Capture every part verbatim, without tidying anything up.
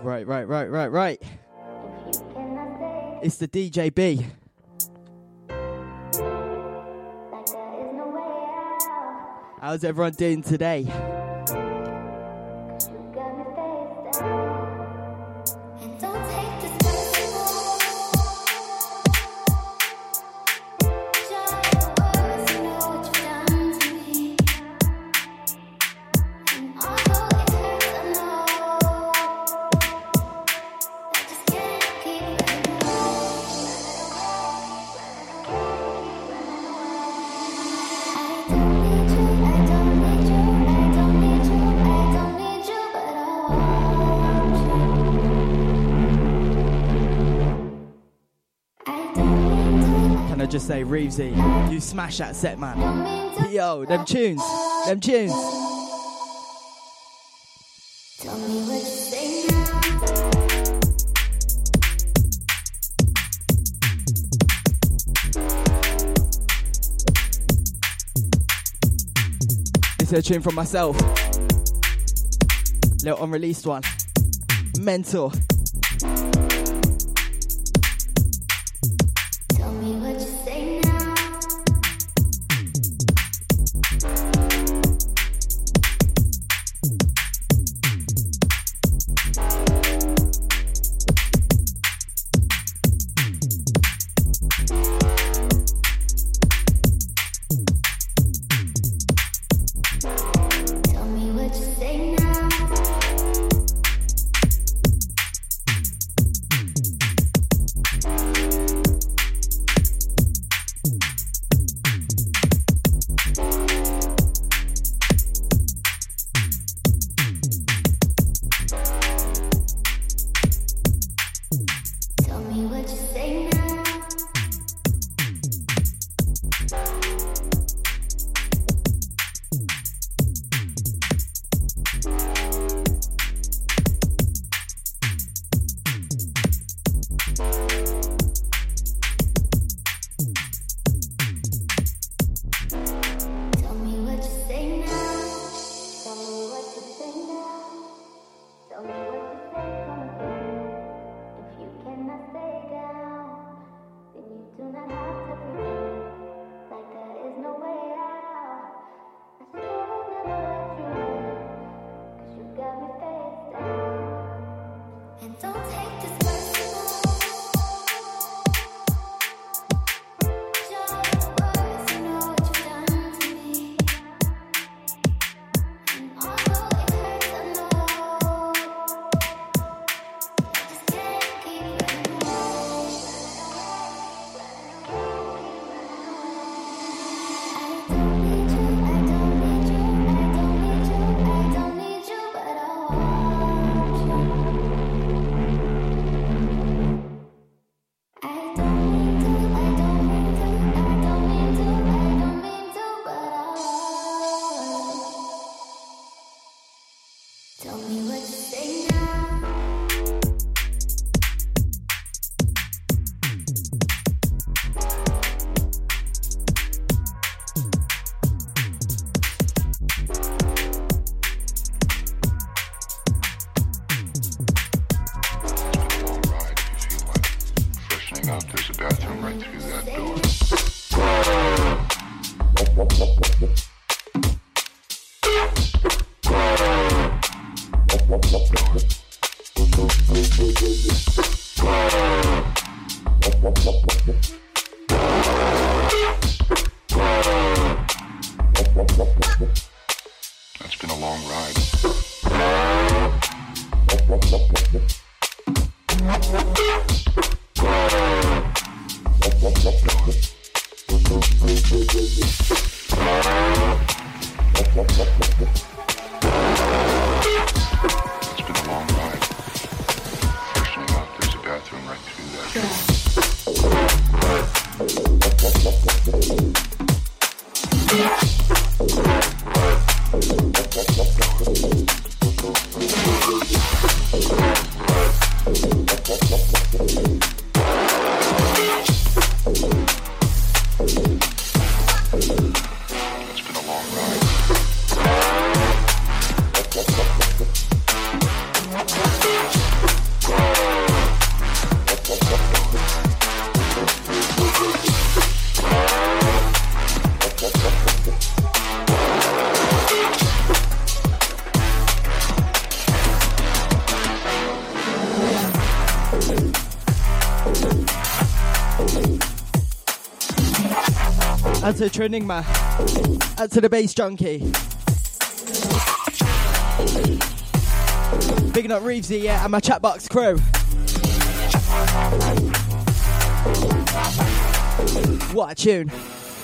Right, right, right, right, right. It's the D J B. How's everyone doing today? Just say, Reevesy, you smash that set, man. Yo, them tunes, them tunes. Tell me what you say now. This is a tune from myself. Little unreleased one. Mental. Out to Trinigma. Out to the Bass Junkie. Bigging up Reevesy, yeah, and my Chatbox crew. What a tune.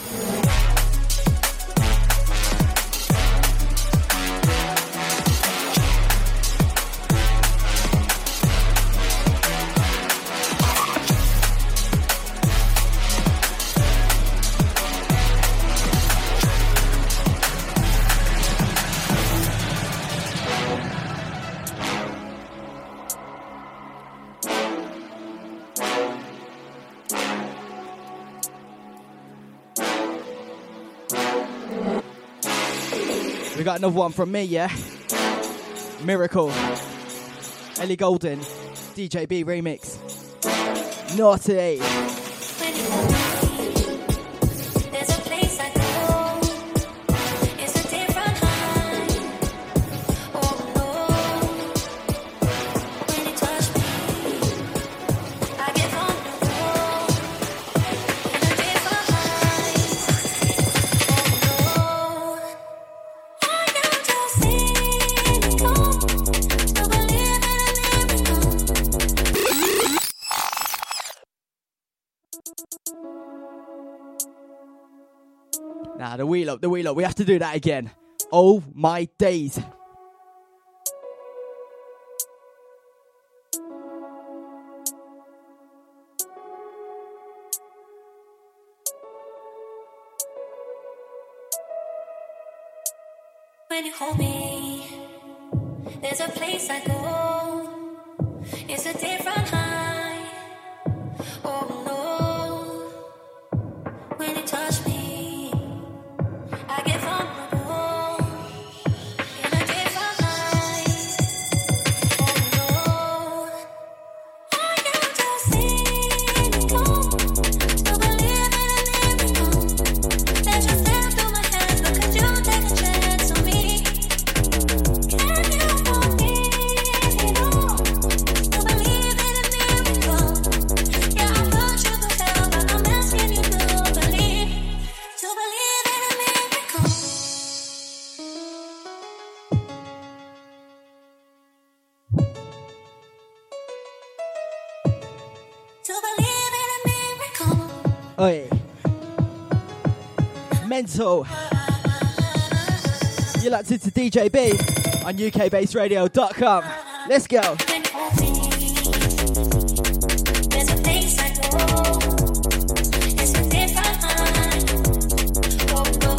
We got another one from me, yeah? Miracle. Ellie Golden. D J B remix. Naughty. Nah, the wheel up, the wheel up. We have to do that again. Oh my days. When you hold me, there's a place I go. It's a different high. Oh no. When you touch me, I get vulnerable in a different light. Oh no. I am just cynical to believe in a miracle. Let you slip through my hands, but could you take a chance on me? Can you forgive it all to believe in a miracle? Yeah, I put you to hell, but I'm asking you to believe, to believe in a miracle. To believe in a miracle. Oi. Mental. You're locked into D J B on U K based radio dot com. Let's go. When you hold me, there's a place I go. It's a different high. Oh no.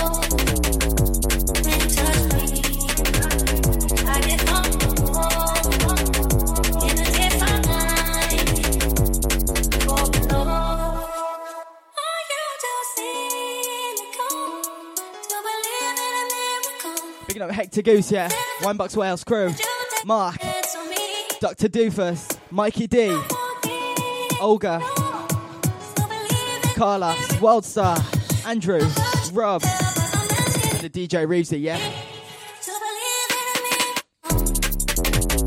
When you touch me, I get vulnerable in a different light. Oh no. Are you too cynical to believe in a miracle? Picking up Hector Goose, yeah. One Bucks Wales crew. Mark. It's on me. Doctor Doofus. Mikey D. Olga. Carla. Wildstar. Andrew. Rob. And the D J Reevesy, yeah. To believe in a miracle.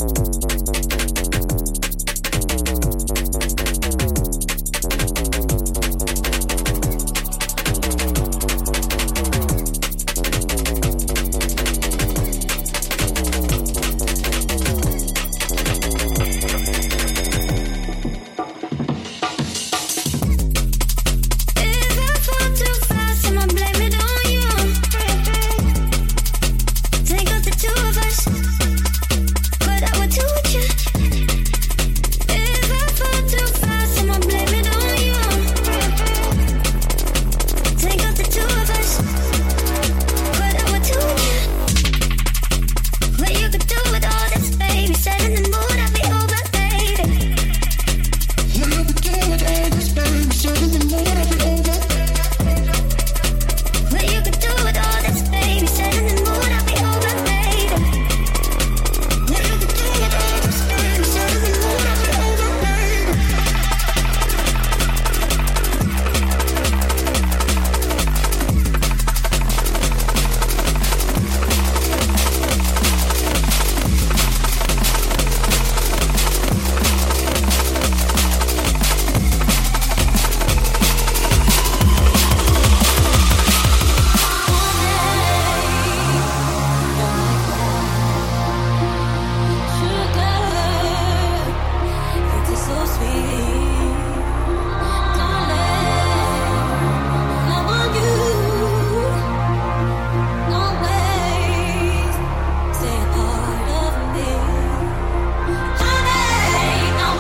If I fall too fast, I'ma blame it on you. Take out the two of us, but I would do with you.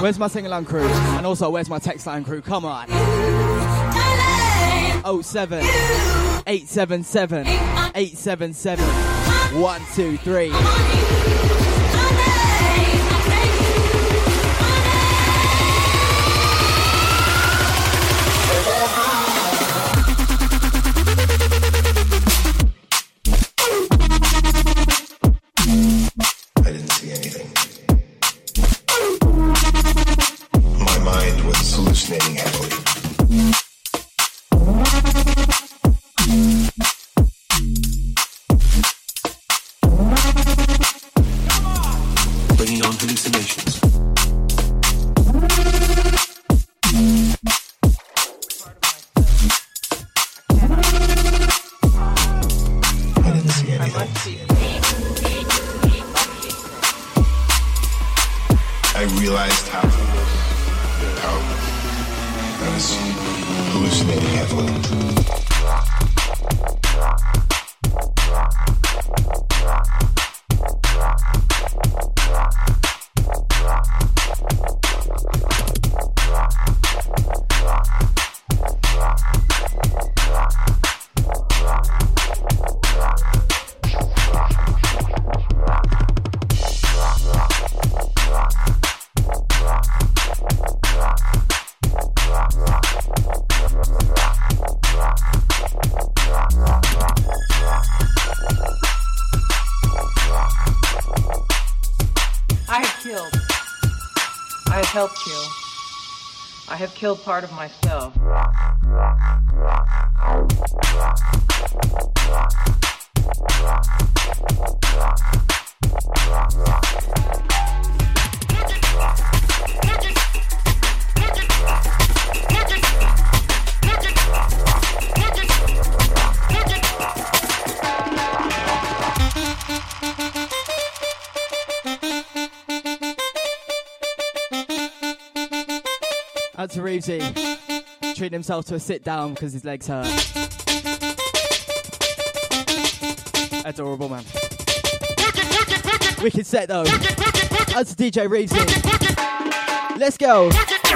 Where's my sing-along crew? And also, where's my text line crew? Come on. oh seven, eight seven seven, eight seven seven, one two three. I didn't see anything. My mind was hallucinating heavily. Bringing on hallucinations. I didn't see anything. I realized how, how I was hallucinating heavily. Helped you. I have killed part of myself. Out to Reevesy, treating himself to a sit down because his legs hurt. Adorable, man. Wicked set though. Out to D J Reevesy. Let's go.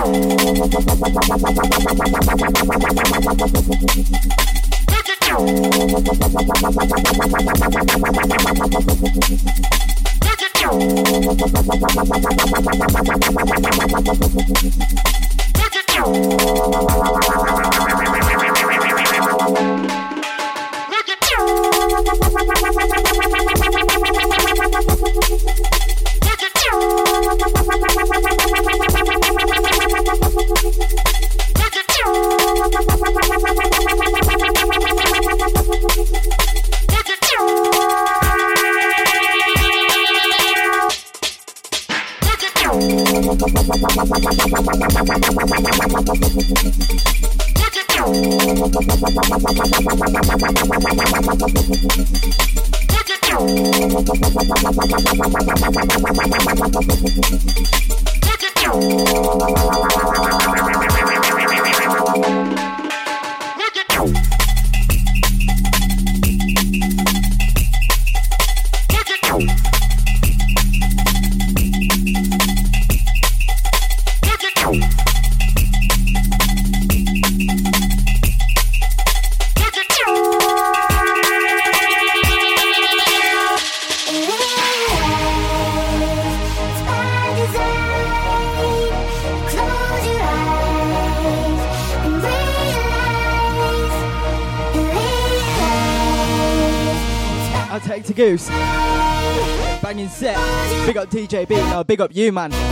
To Goose, banging set. Big up D J B, no, big up you, man.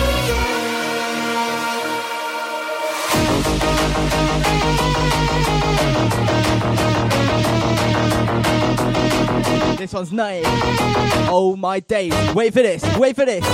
This one's nice. Oh my days! Wait for this. Wait for this.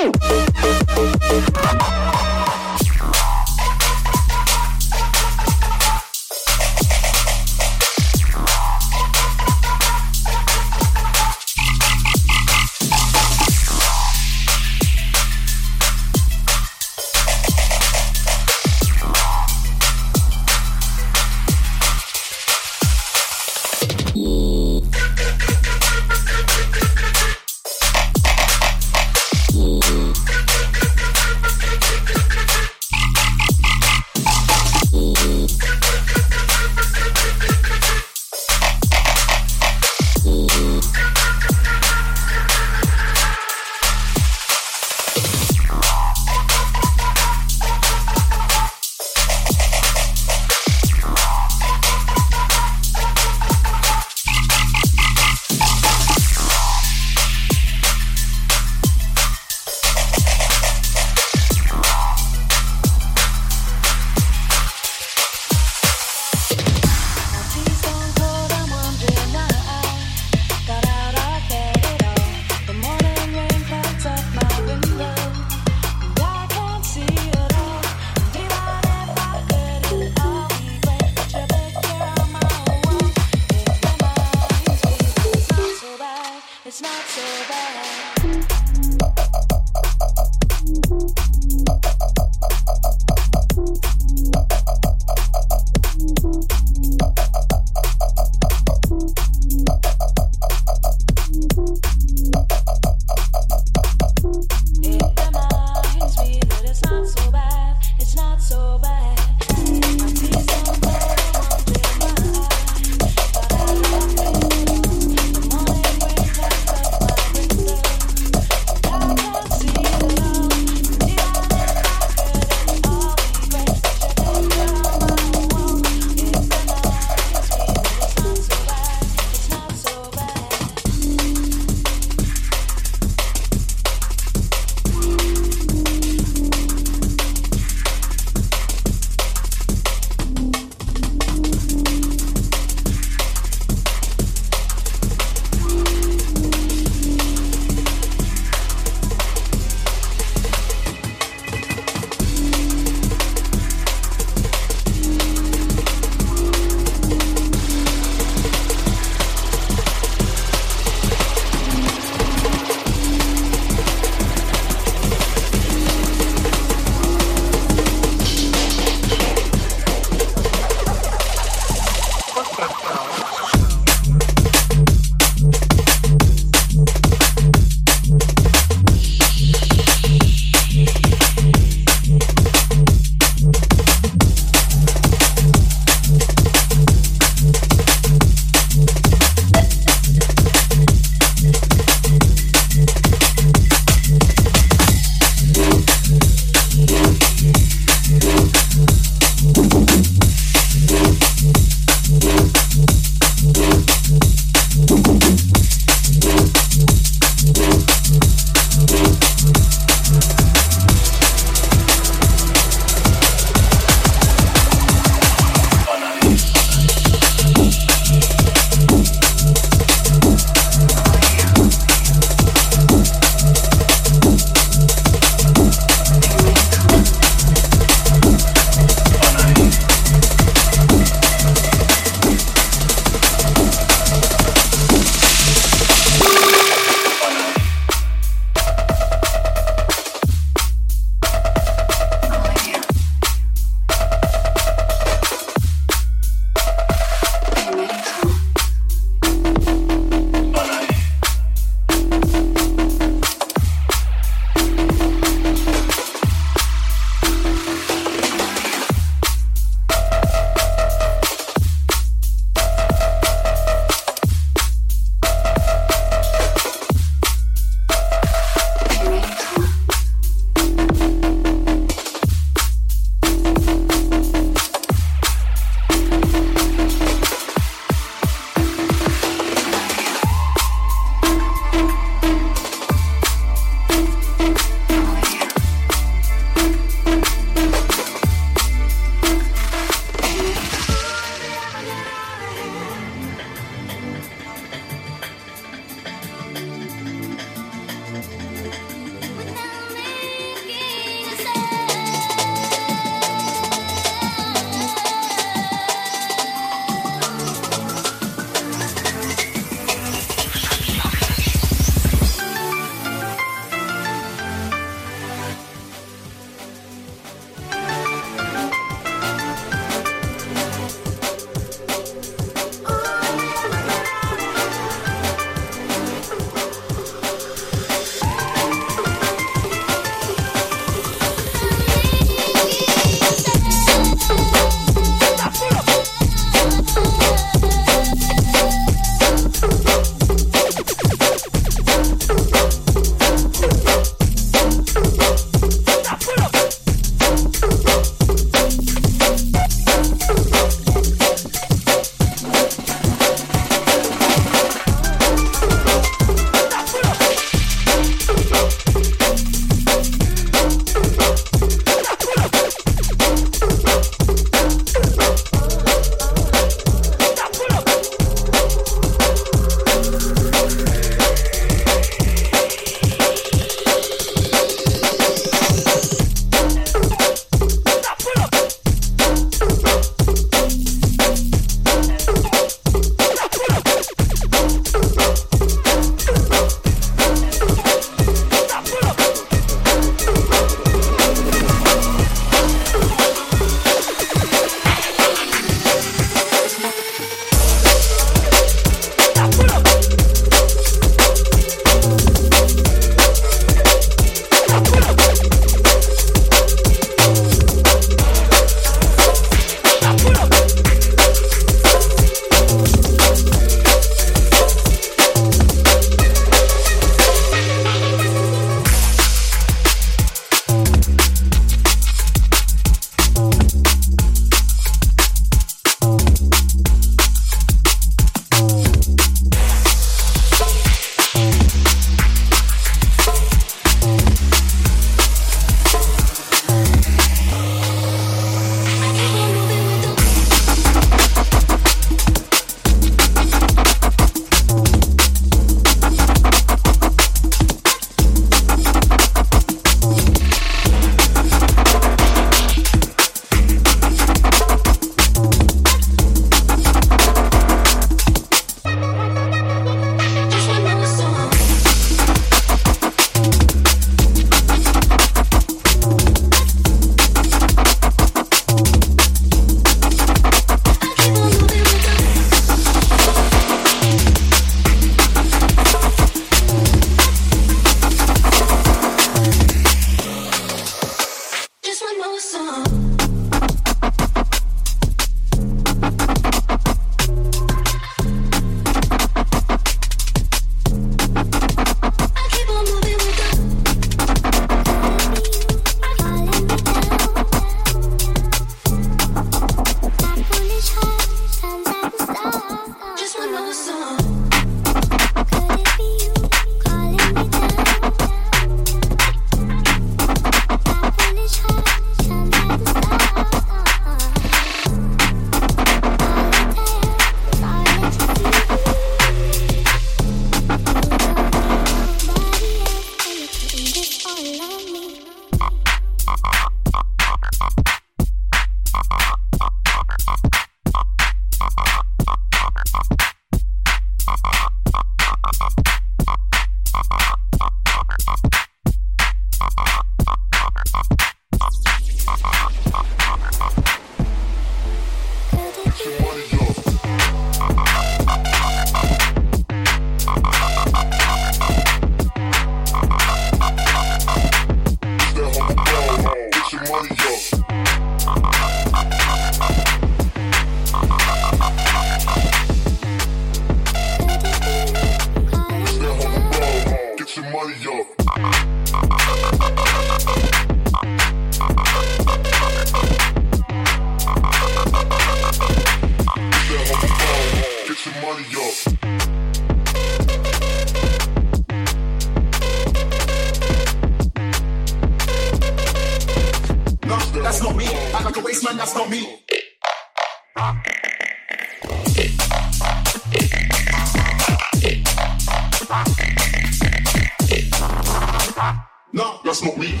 No, that's not me.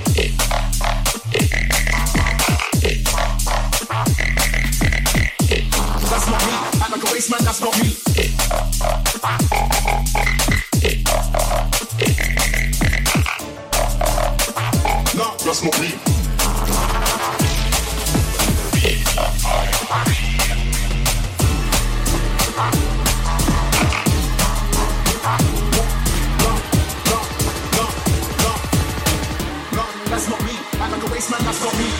That's not me. Act like a waste man, that's not me. No, that's not me. That's not me. Act like a waste man, that's not me.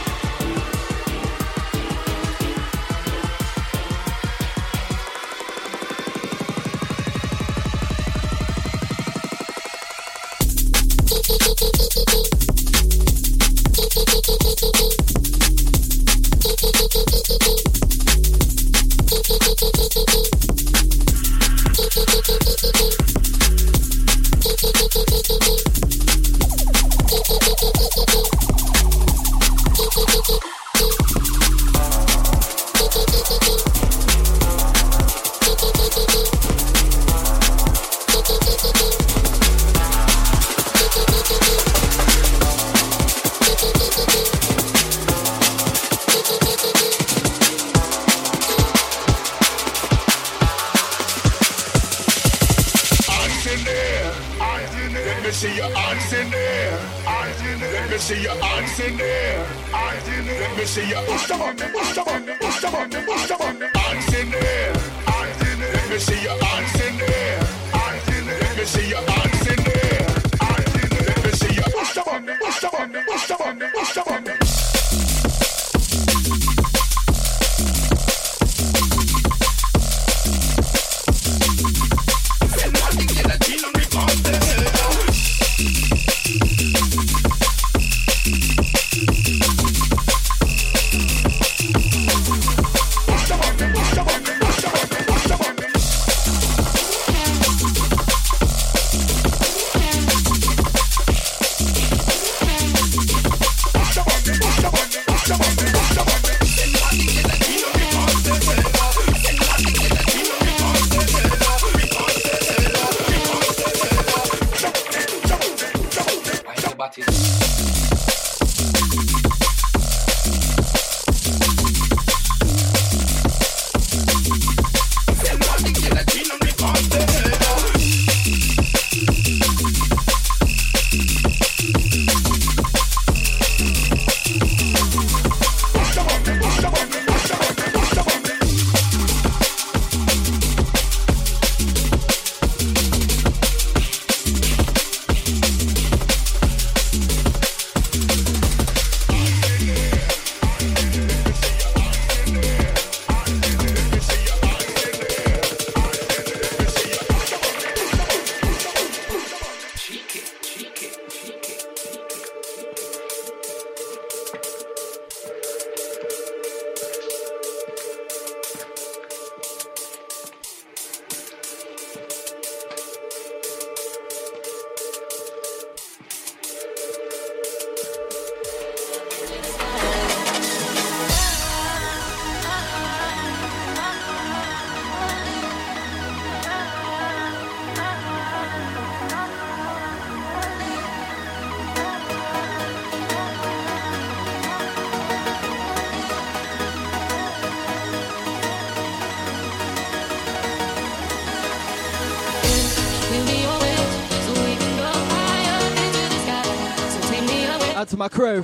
To my crew.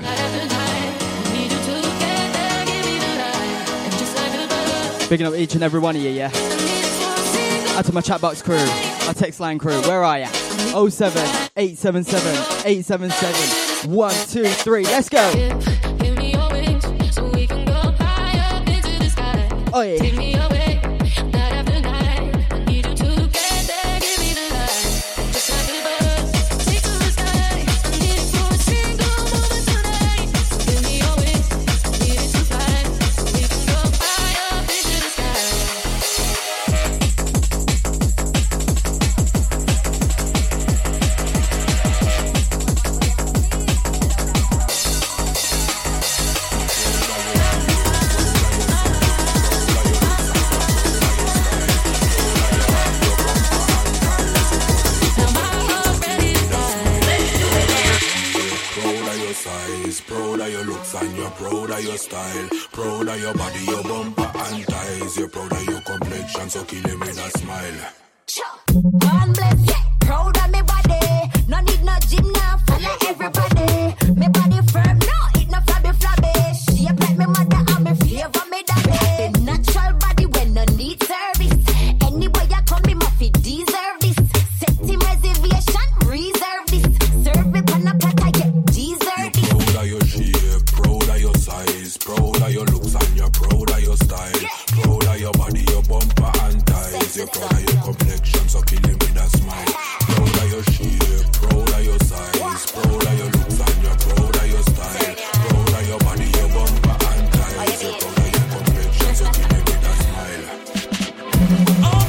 Picking up each and every one of you, yeah? Out to my chatbox crew, my text line crew, where are ya? oh seven eight seven seven eight seven seven one two three, let's go! Oh yeah. of your style, proud of your body, your bumper and thighs. You're proud of your complexion, so kill him with a smile. God bless, yeah. Proud of me body. No need no gym now, follow everybody. Me body firm, no, it no flabby flabby. Shape like me mother and me flavor me daddy. The natural body when no need service. Anyway you come, me must deserve this. Set him reservation, reserve this. Serve it on a plate, I get dessert this. Proud of your shape, proud of your size, proud of your looks and you're proud of your style. Yeah. Proud of your body, your bumper and thighs. You're proud of your complexion, so kill him with a smile. Proud of your shape, proud of your size, proud of your looks and you're proud of your style. Proud of your body, your bumper and thighs. You're proud of your complexion, so kill him with a smile. Oh,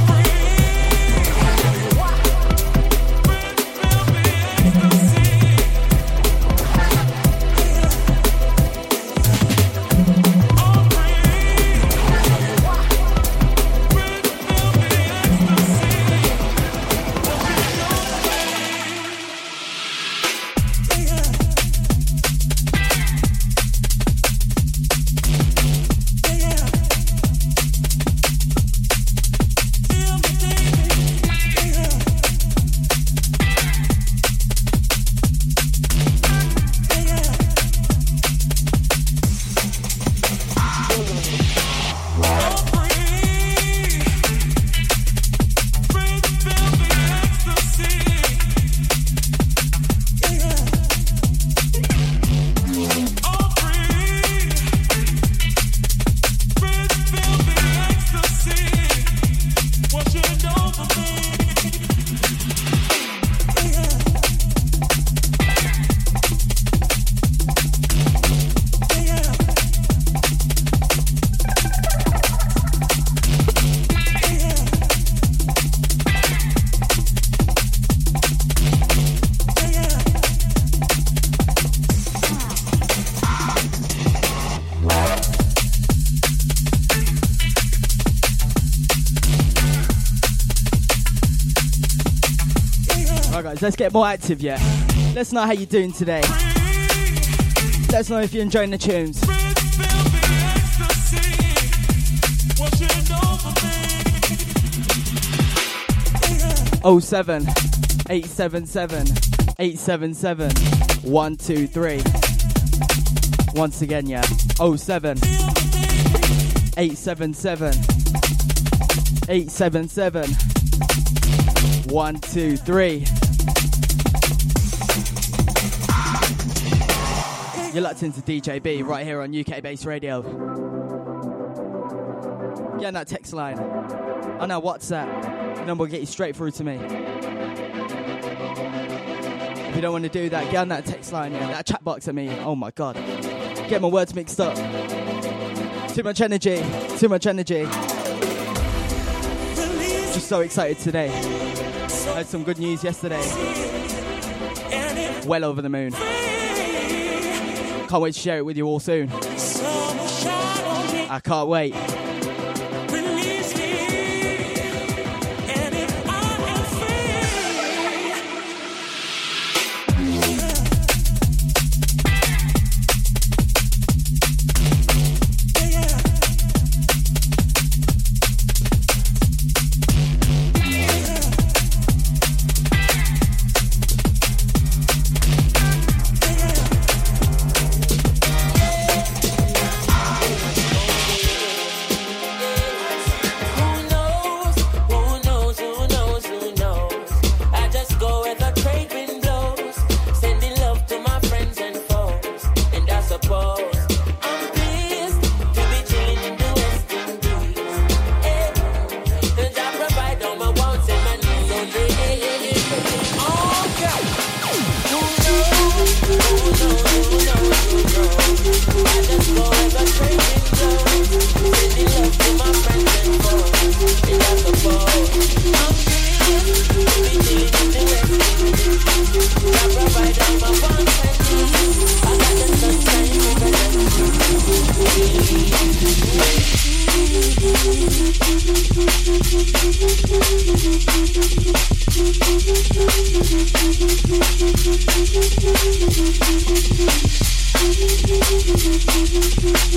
Let's get more active, yeah. Let us know how you're doing today. Let us know if you're enjoying the tunes. oh seven, eight seven seven, eight seven seven, one two three. Once again, yeah. oh seven, eight seven seven, eight seven seven, one two three. You're locked into D J B right here on U K Base Radio. Get on that text line. On our WhatsApp. The number will get you straight through to me. If you don't want to do that, get on that text line, yeah, that chat box at me. Oh my god. Get my words mixed up. Too much energy. Too much energy. Just so excited today. I had some good news yesterday. Well over the moon. Can't wait to share it with you all soon. I can't wait. We'll be right back.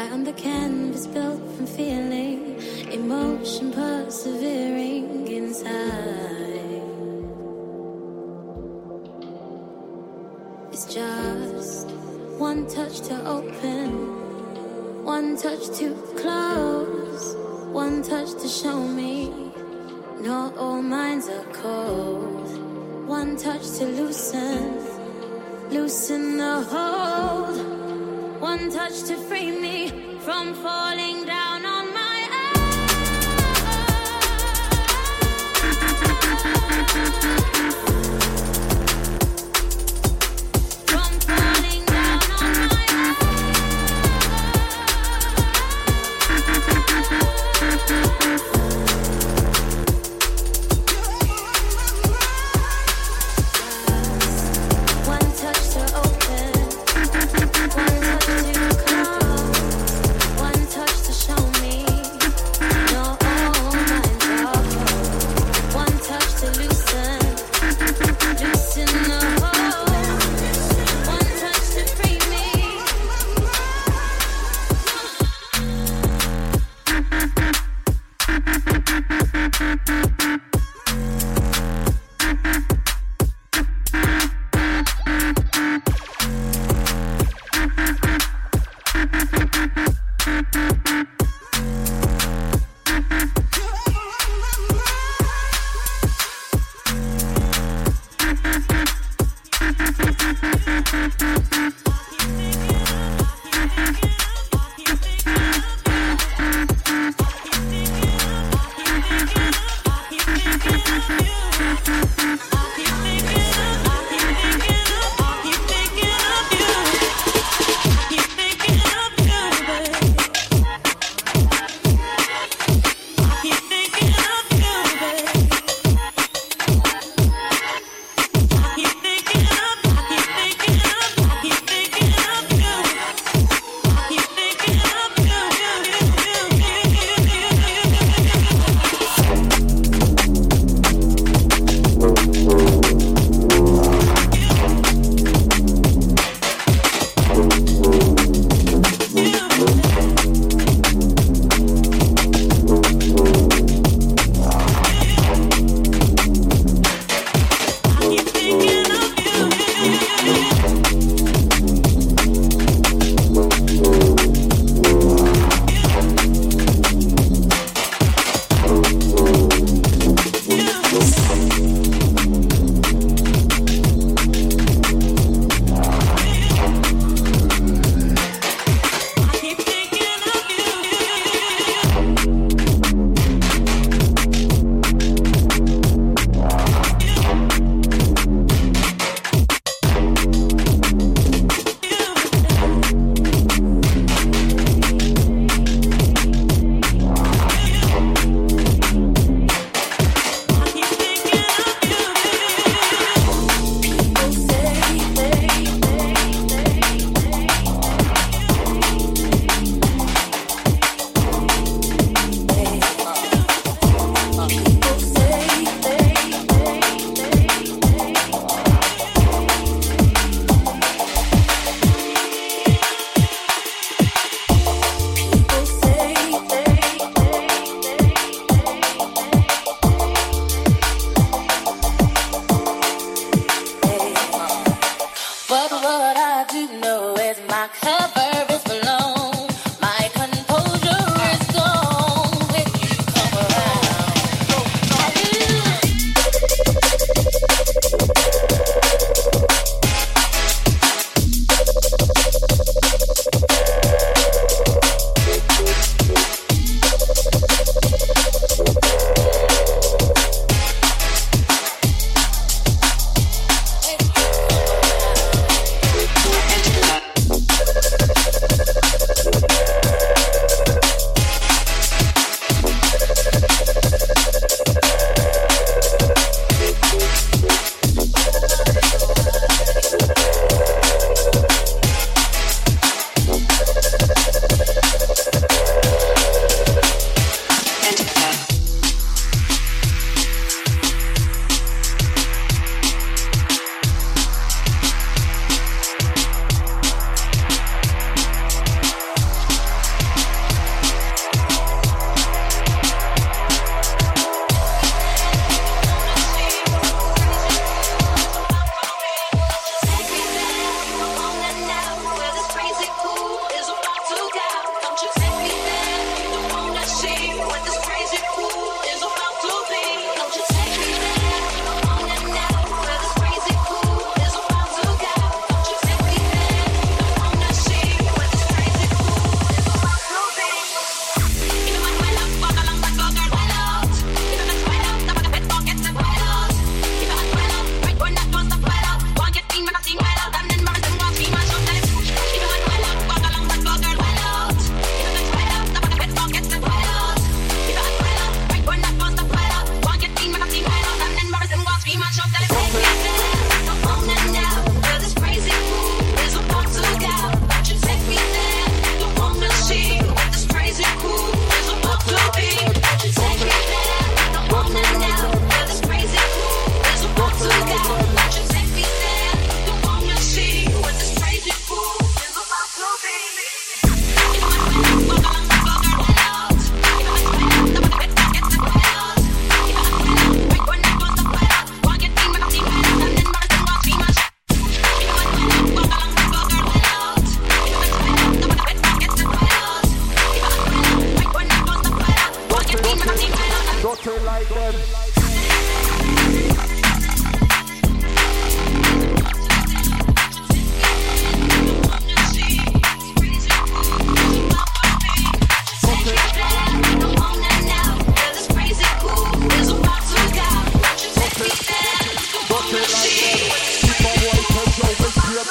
Write on the canvas built from feeling, emotion persevering inside. It's just one touch to open, one touch to close, one touch to show me not all minds are cold. One touch to loosen, loosen the hold. One touch to free me from falling down on my own. From falling down on my One touch to open, one touch to close, one touch to show me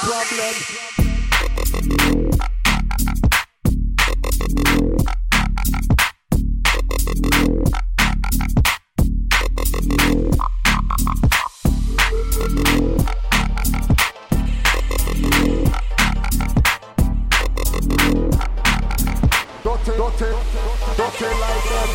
problem. Dirty, dirty, dirty like them.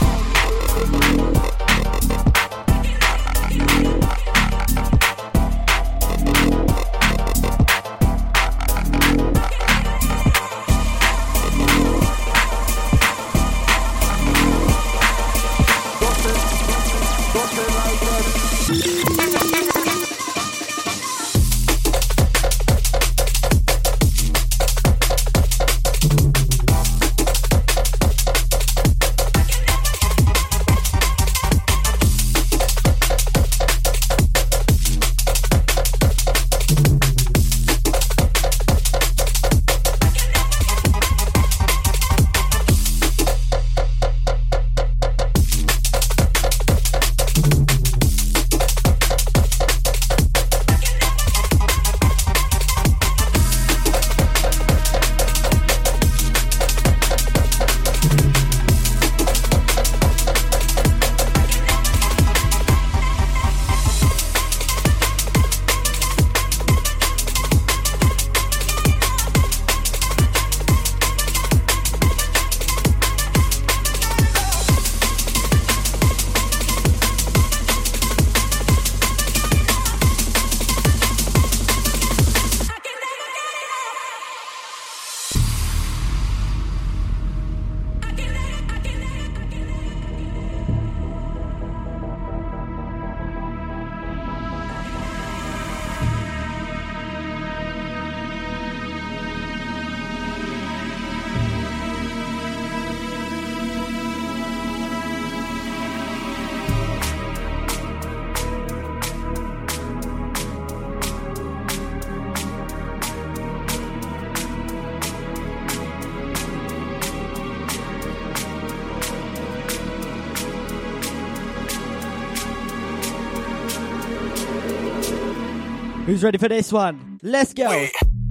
Who's ready for this one? Let's go. Wait.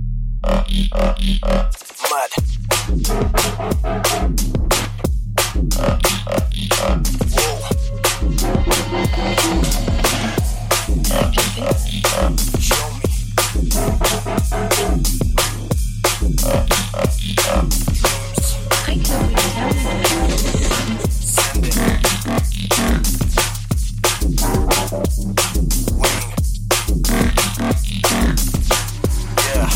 Mad. Show me. I can't wait to tell you. Send it. Wing. Yeah.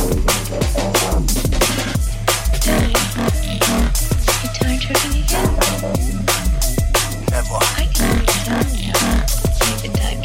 Daddy, you tired tripping again? Never. I can't wait to tell you. You've been diving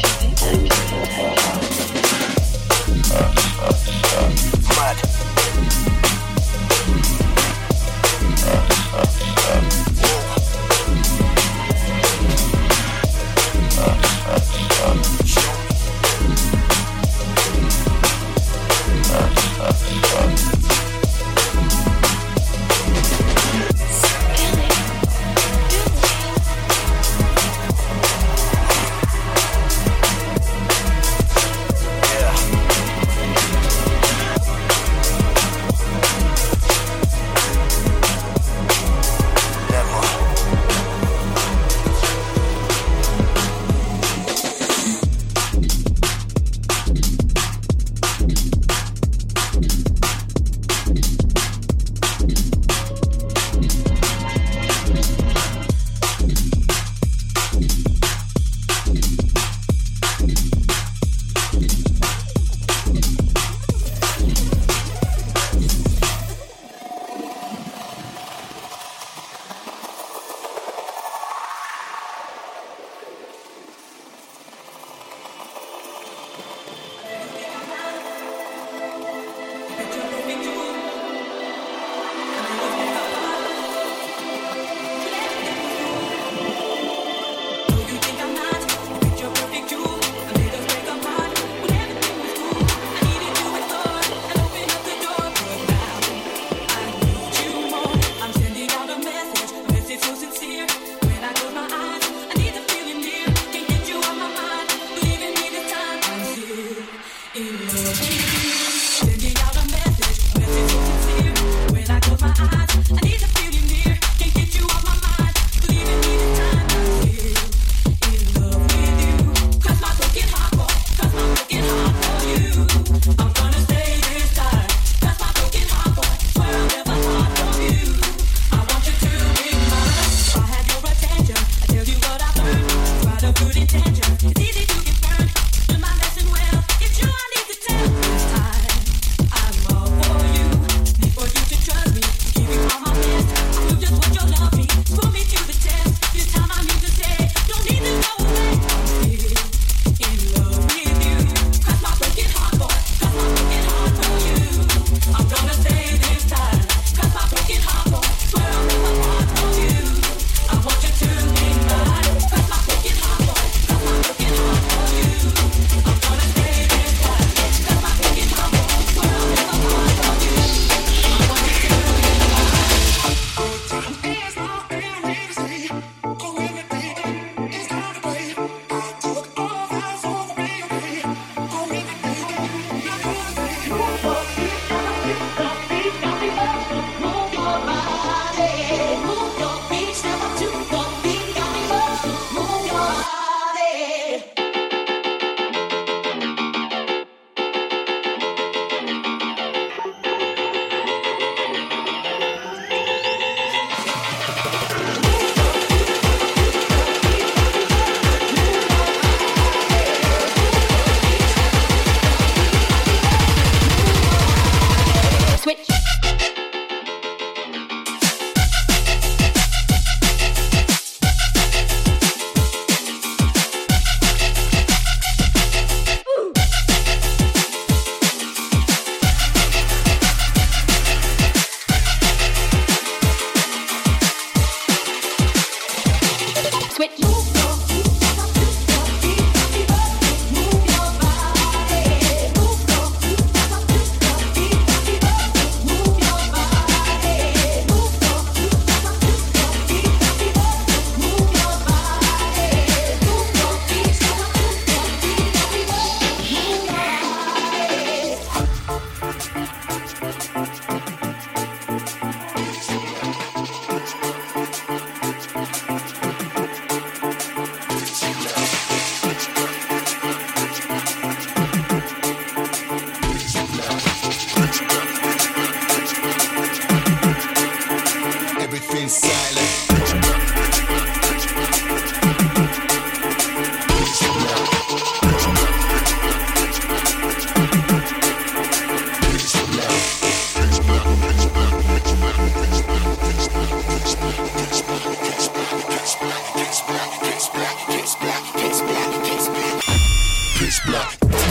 pitch black.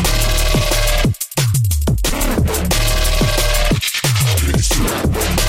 Pitch black.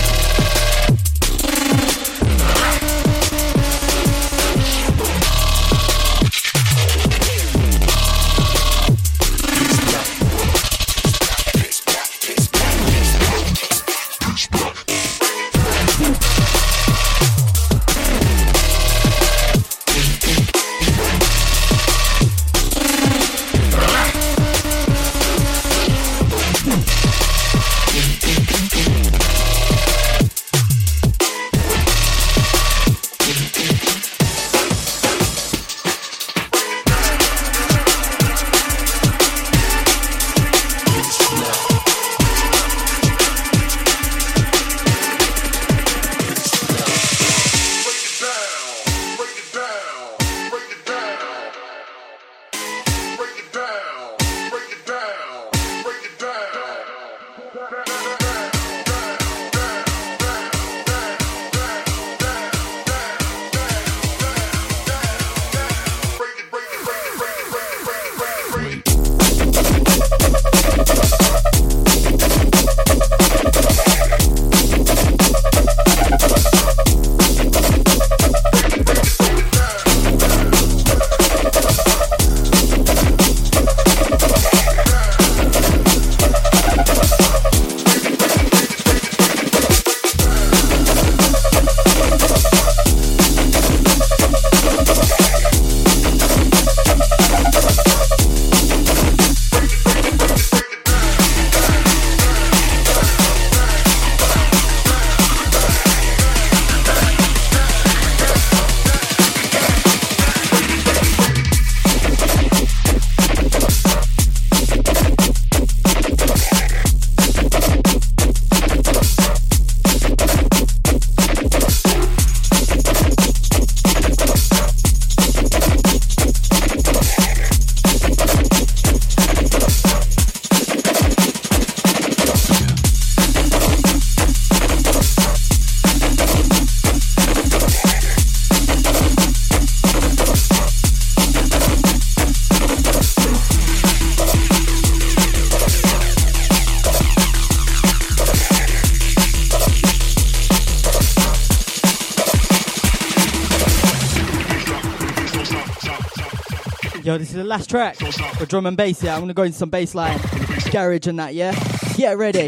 Yo, this is the last track for drum and bass. Yeah, I'm gonna go into some bass line, garage and that. Yeah, get ready.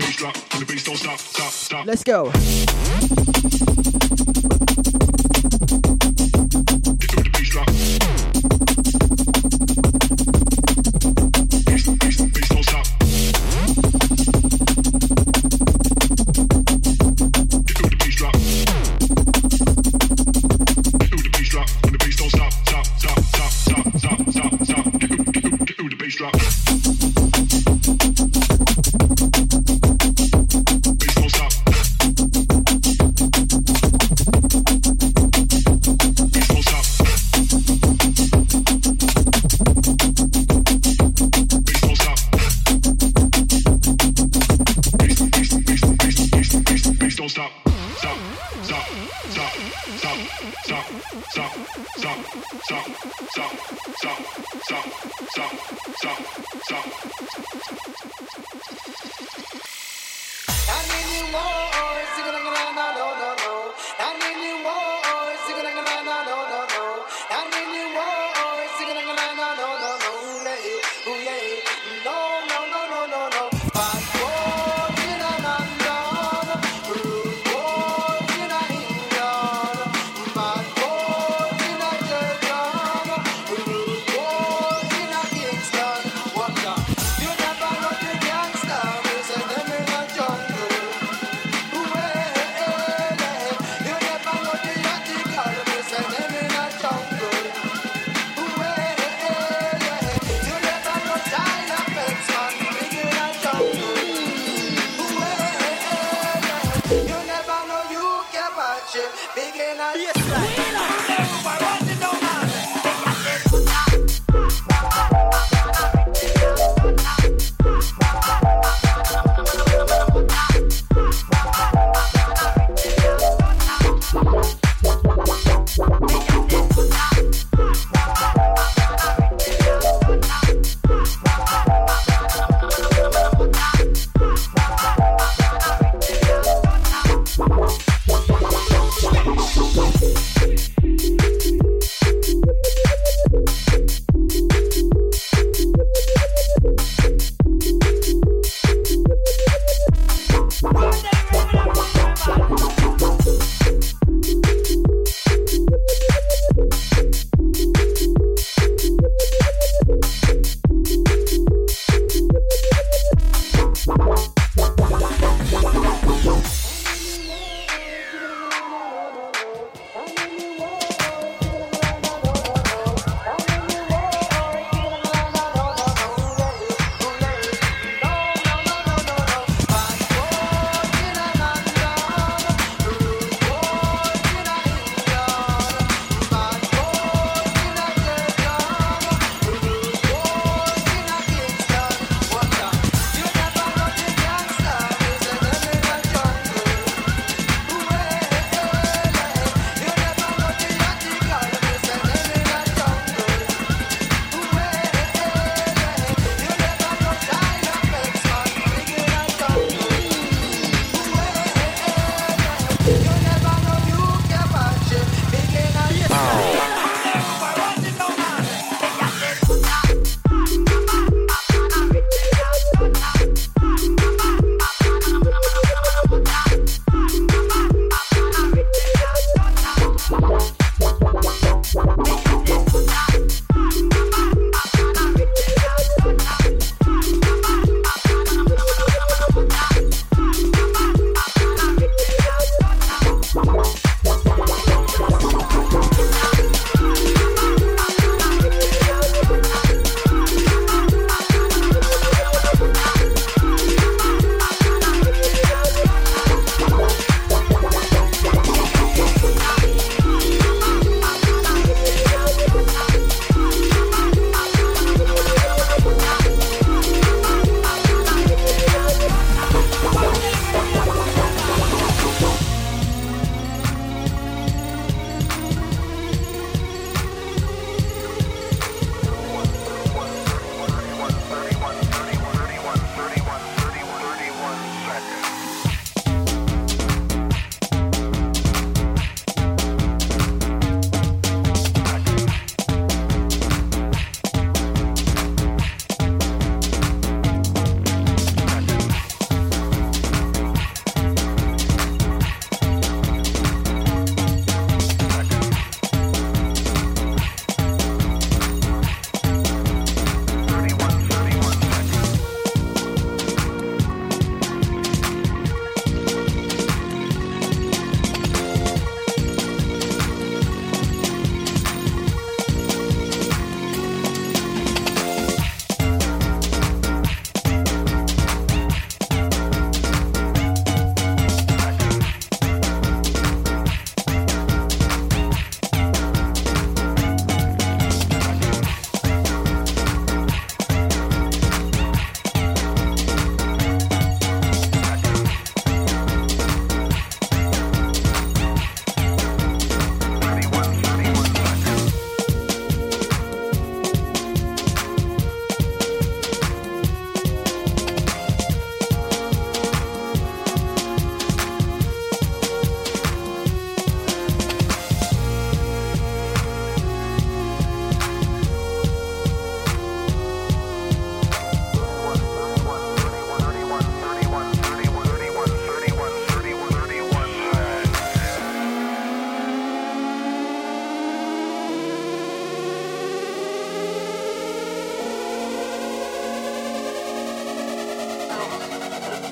Let's go.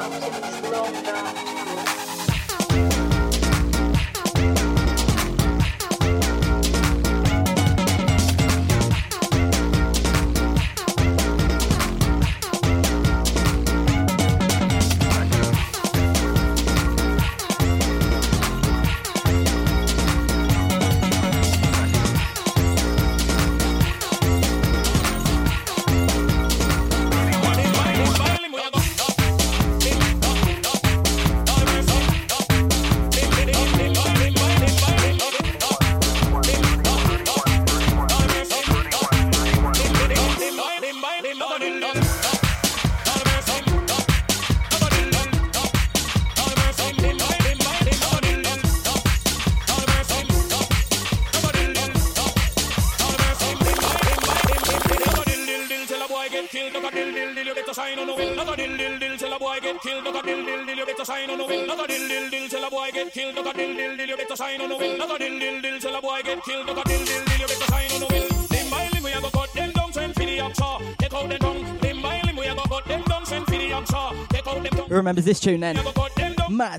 Who remembers this tune then? Mad.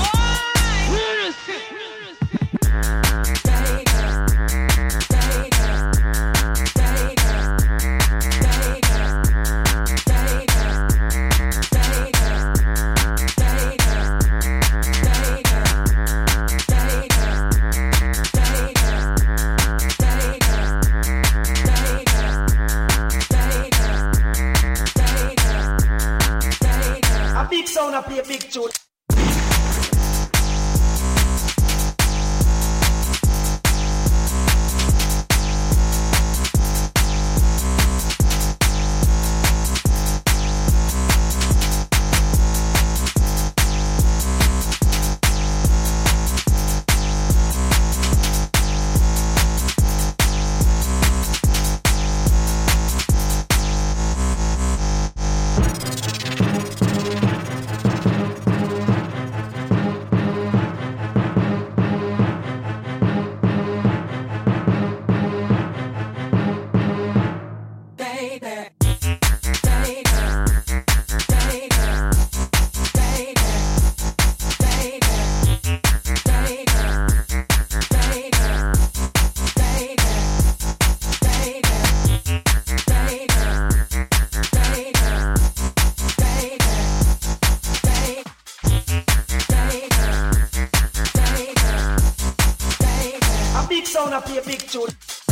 Baby, sound up here, big tune.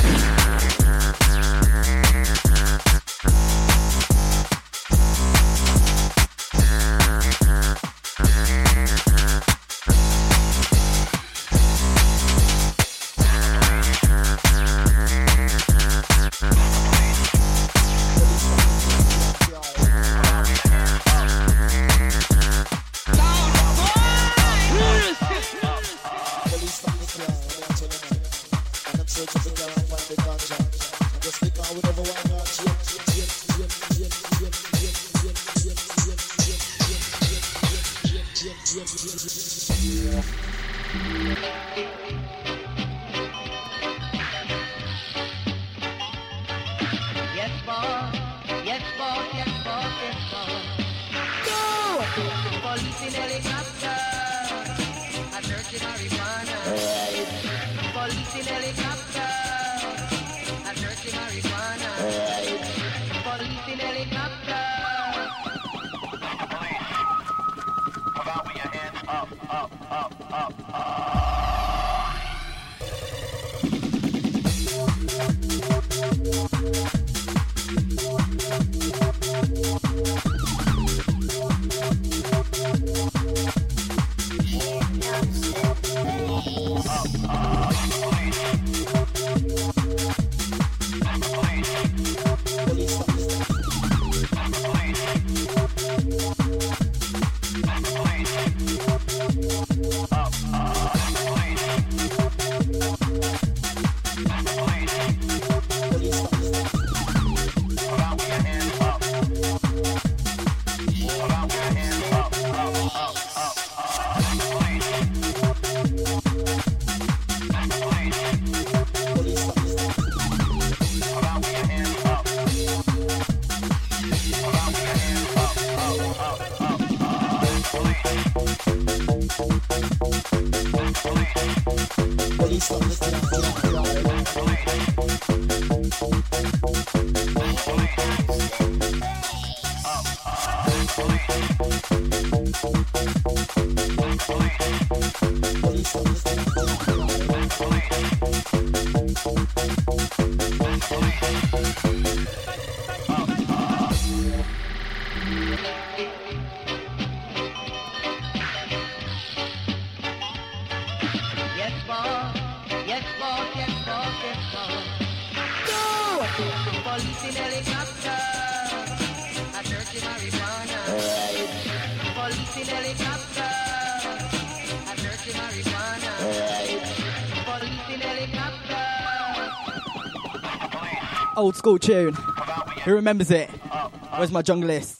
Old school tune. Who remembers it? Where's my junglist?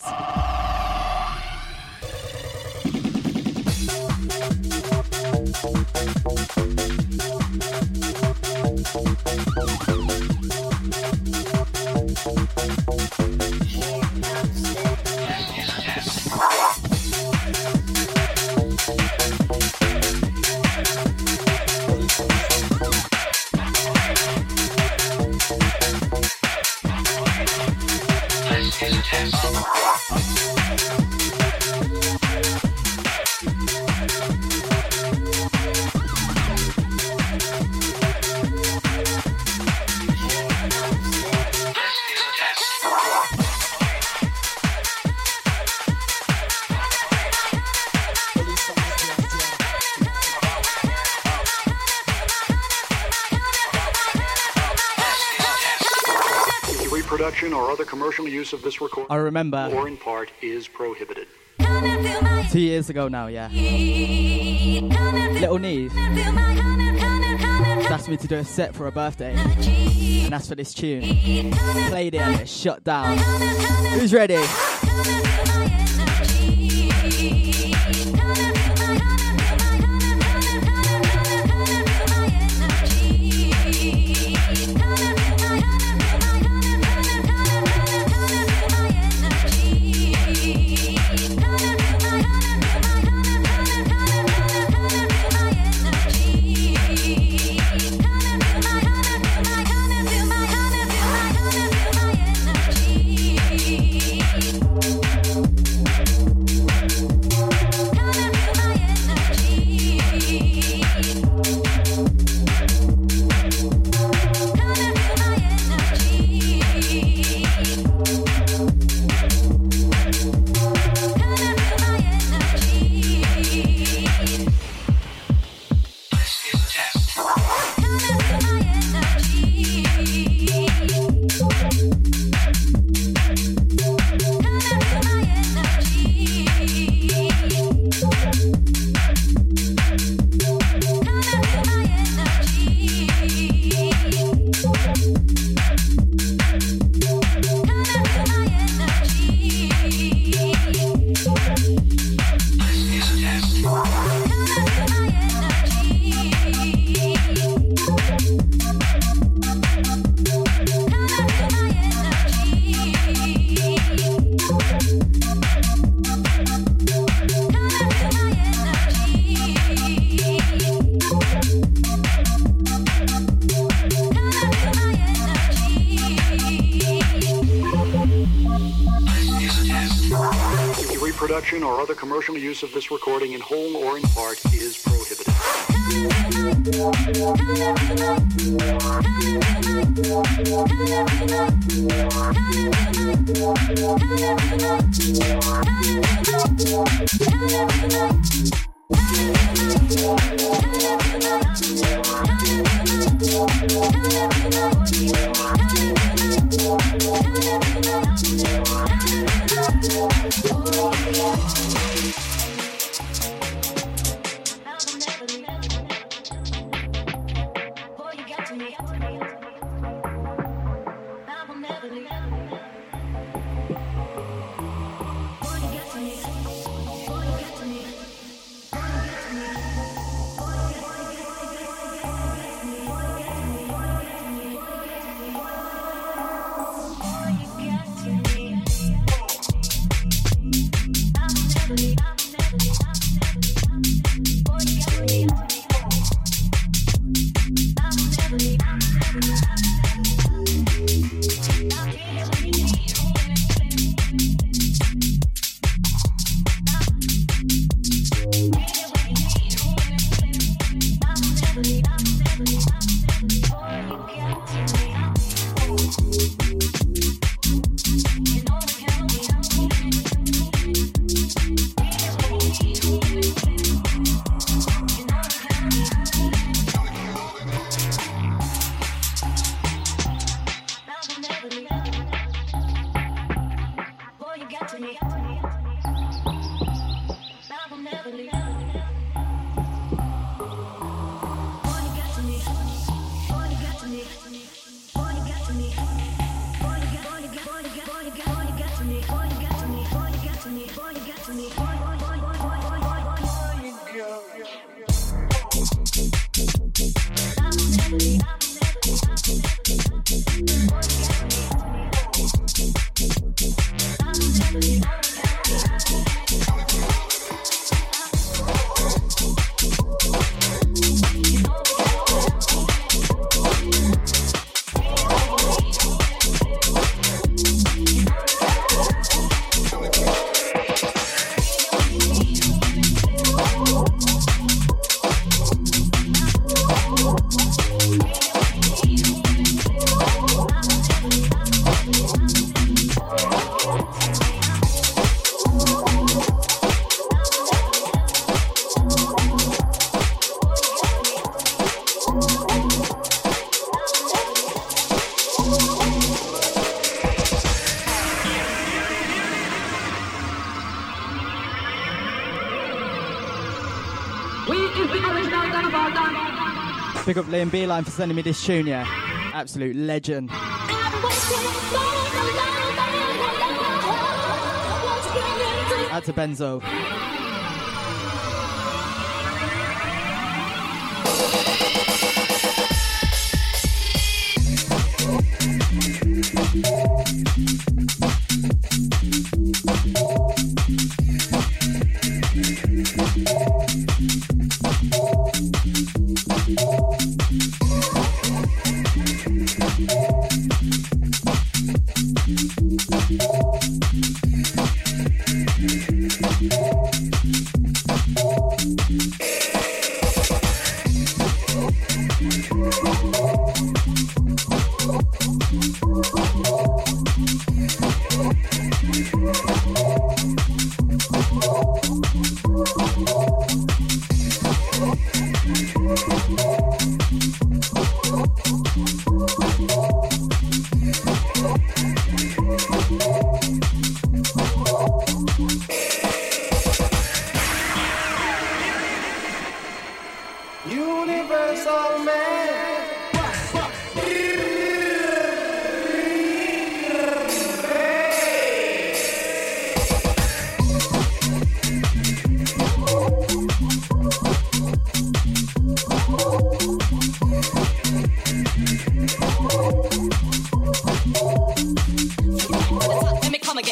Or other commercial use of this recording, I remember, or in part, is prohibited. Two years ago now, yeah. Little Need asked me to do a set for a birthday, and that's for this tune. Played it and it shut down. Who's ready? Energy. Reproduction or other commercial use of this recording in whole or in part is prohibited. Big up Liam Beeline for sending me this tune, yeah. Absolute legend. Out to Benzo. universal man. Let me come again.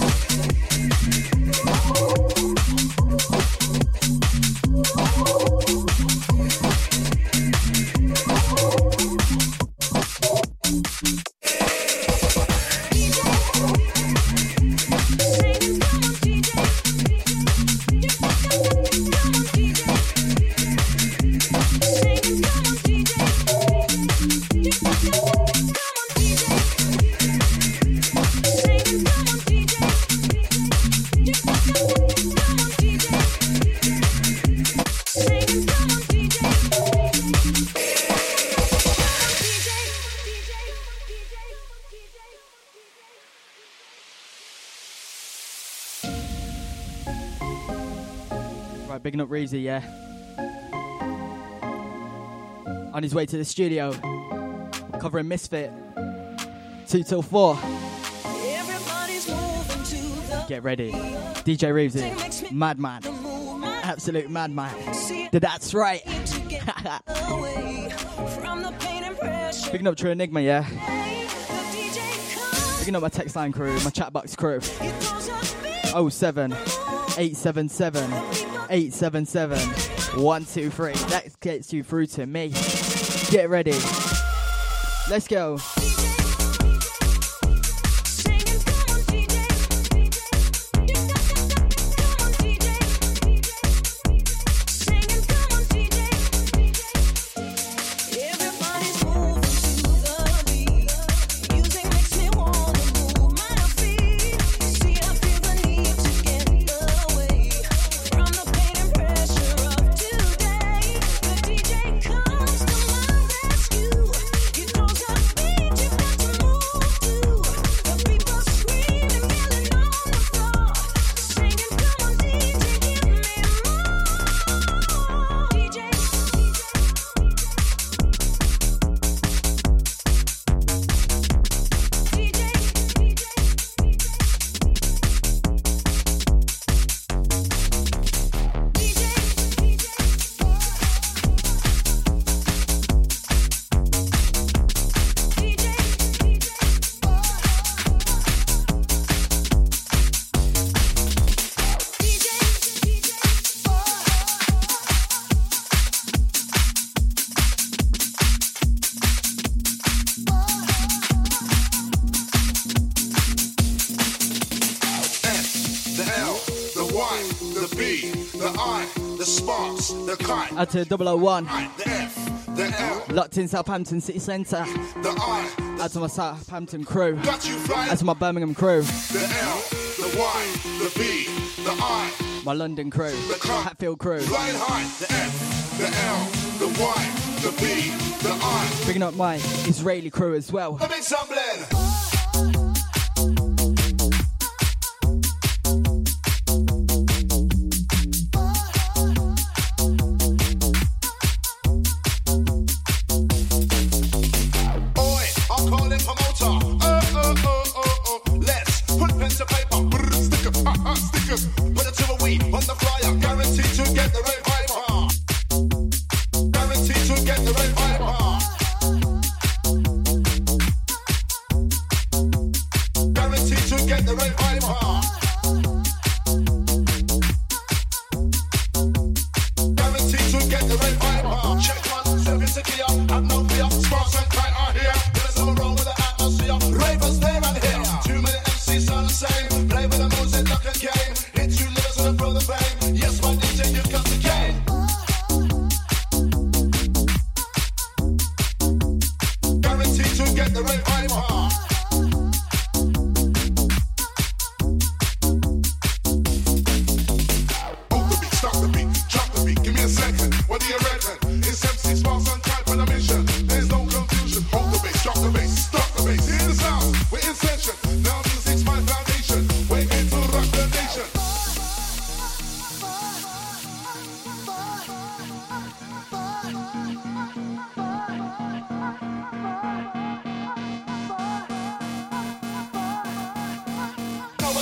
Right, bigging up Reezy, yeah. On his way to the studio, covering Misfit. Two till four. Get ready. D J Reezy, madman. Absolute madman. That's right. Bigging up True Enigma, yeah. Bigging up my text line crew, my chatbox crew. oh seven, eight seven seven, eight seven seven, one two three. That gets you through to me. Get ready. Let's go. Out to double oh one. Locked in Southampton City Centre. Out to my Southampton crew. Out to my Birmingham crew. The L, the Y, the B, the I. My London crew. Hatfield crew. Flying high. The F, the L, the Y, the B, the I. Picking up my Israeli crew as well. Let me some blend.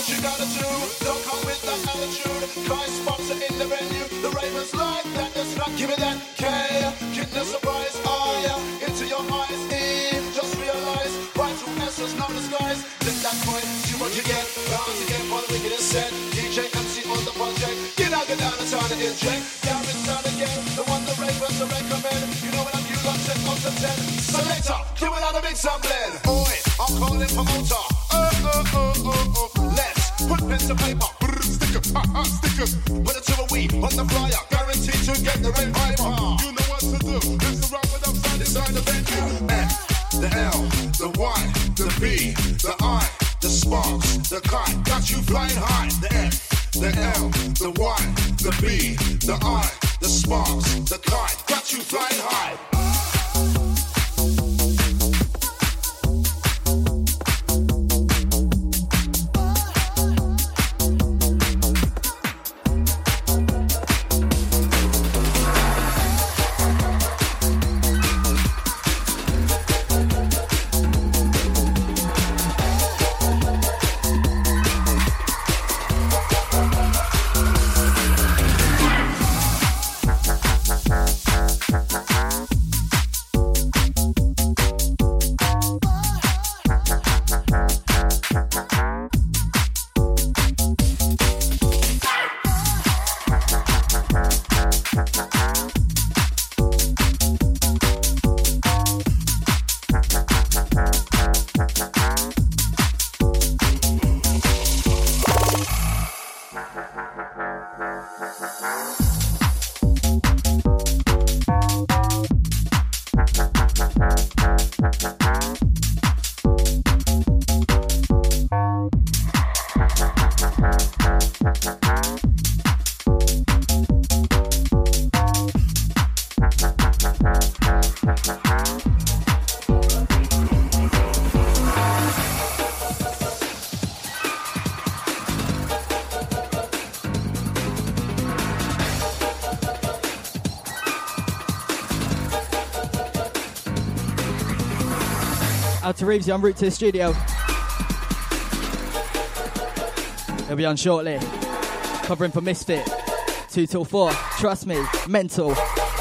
you gotta do. Don't come with that attitude. Guys sponsor in the venue. The ravers like that. Just not give me that K. Get the surprise. Oh yeah. Into your eyes. E. Just realize. Right through essence, no disguise. Lick that point. See what you get. Bound to get one wicked is said. D J M C on the project. Get out, get down, and try to inject. Down and down again. The one the ravers to recommend. You know what I'm you got ten up to ten. Selector. Give it out a big sample. Oi. I'm calling promoter. Uh, uh, uh, uh, uh. Let's put pen to paper. Brr, sticker, ha, ha, stickers. Put it to a we on the flyer. Guaranteed to get the red viper. You know what to do. Let's rock it upside inside the venue. F, the L, the Y, the B, the I, the sparks, the kite. Got you flying high. The F, the L, the Y, the B, the I, the sparks, the kite. Got you flying high. Out to Reevesy en route to the studio. He'll be on shortly. Covering for Misfit. Two till four. Trust me. Mental.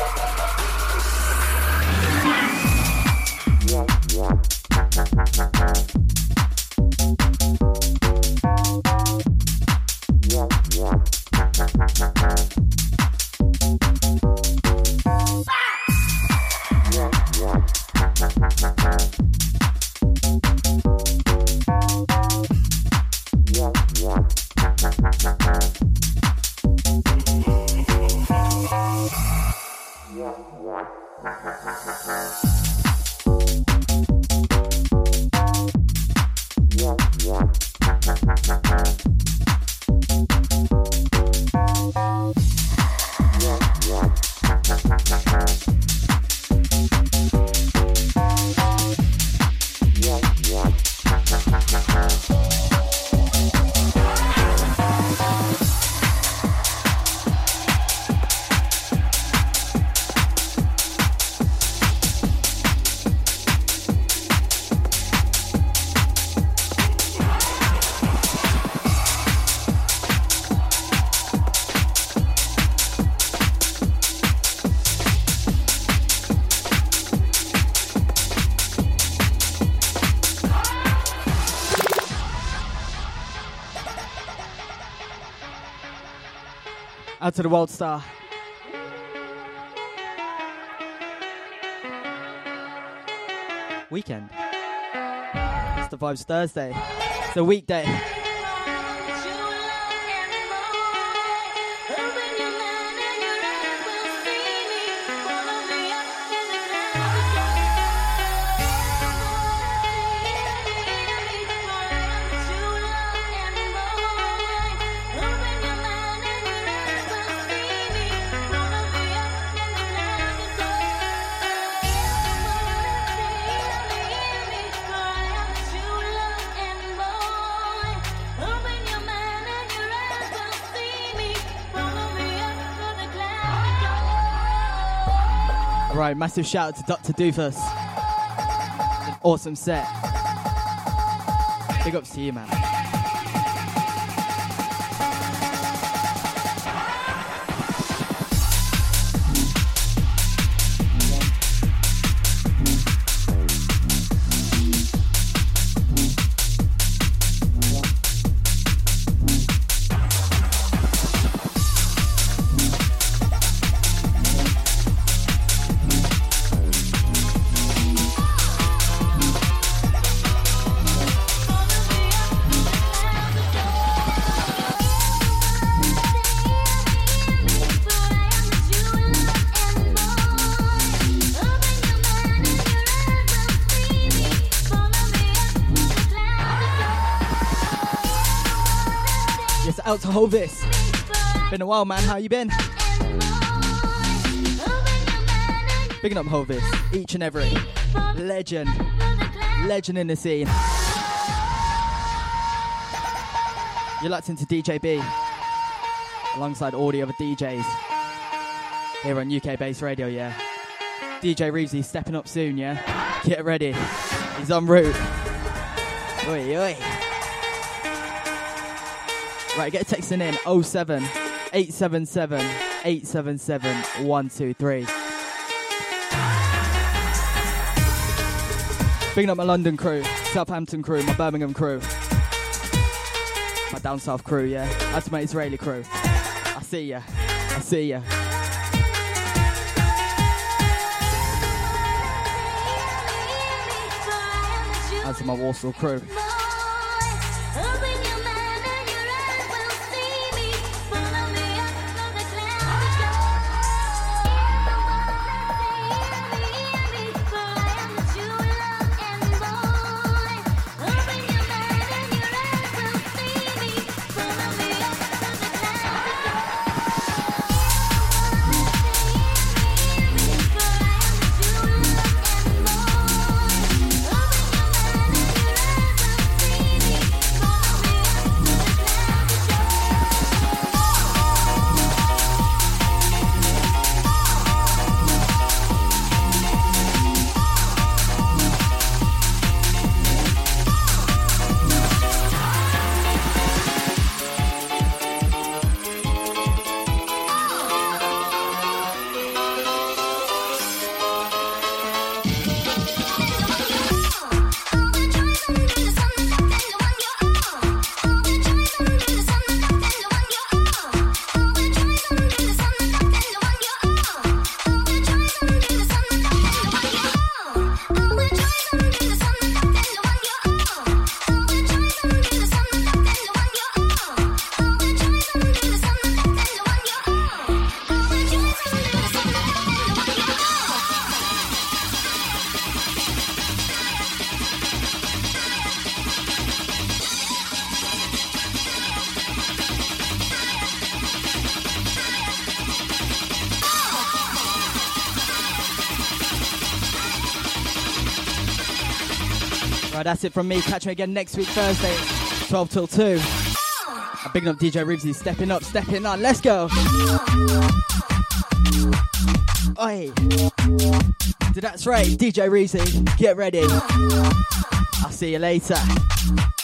Out to the World Star. Weekend. It's the Vibes Thursday. It's a weekday. Right, massive shout out to Doctor Doofus. An awesome set. Big ups to you, man. Out to Hovis. Been a while, man. How you been? Picking up Hovis. Each and every. Legend. Legend in the scene. You're locked into D J B. Alongside all the other D Js. Here on U K-based radio, yeah. D J Reevesy stepping up soon, yeah? Get ready. He's en route. Oi, oi. Right, get texting in oh seven, eight seven seven, eight seven seven, one two three. Picking up my London crew, Southampton crew, my Birmingham crew. My down south crew, yeah? That's my Israeli crew. I see ya. I see ya. That's my Warsaw crew. Right, that's it from me. Catch me again next week, Thursday, twelve till two. I'm bigging up D J Reevesy, stepping up, stepping on. Let's go. Oi. That's right, D J Reevesy. Get ready. I'll see you later.